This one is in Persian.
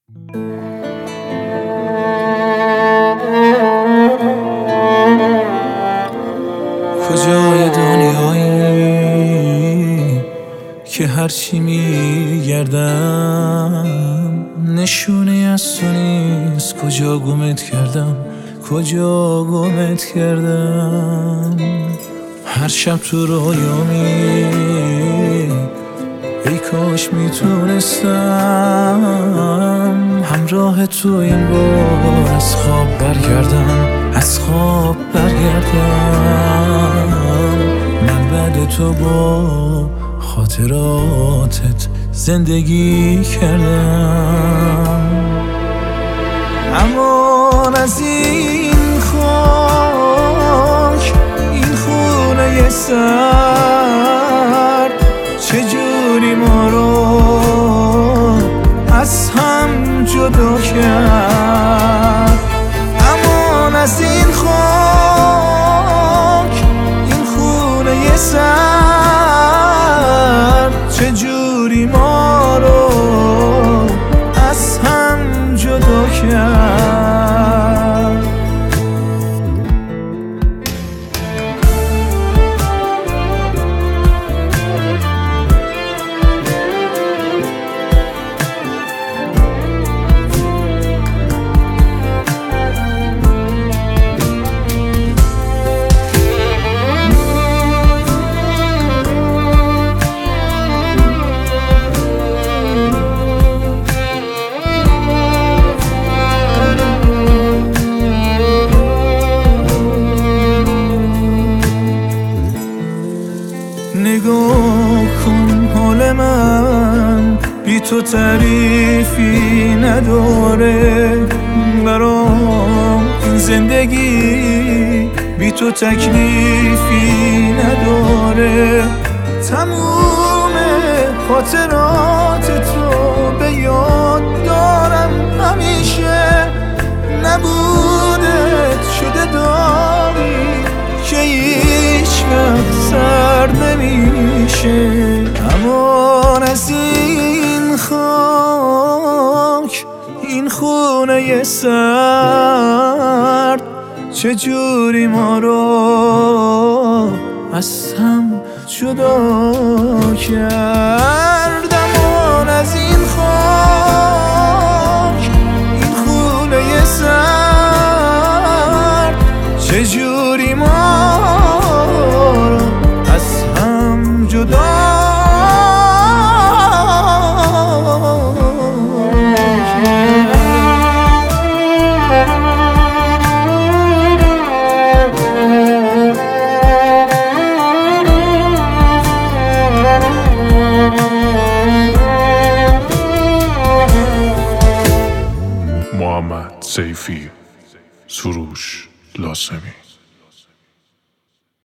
کجای دنیایی که هرچی میگردم نشونه از تو نیست؟ کجا گمت کردم، کجا گمت کردم؟ هر شب تو رویامی ای کاش میتونستم همراه تو این بار از خواب برگردم، از خواب برگردم. من بعد تو با خاطراتت زندگی کردم، اما از این خاک، این خونه سرد چجوری ما رو از هم جدا کرد؟ اما از این خاک، این خونه سرد چجوری ما رو از هم جدا کرد؟ نگاه کن حال من بی تو تعریفی نداره، برام این زندگی بی تو تکلیفی نداره. تموم خاطرات تو به یاد دارم همیشه، نبودت شده داری که هیچ وقت سرد نمیشه. اما از این خاک، این خونه سرد چجوری ما رو از هم جدا کرد؟ اما از این خاک، این خونه سرد چجوری ما رو از هم جدا کرد؟ محمد سیفی، سروش لاسمی.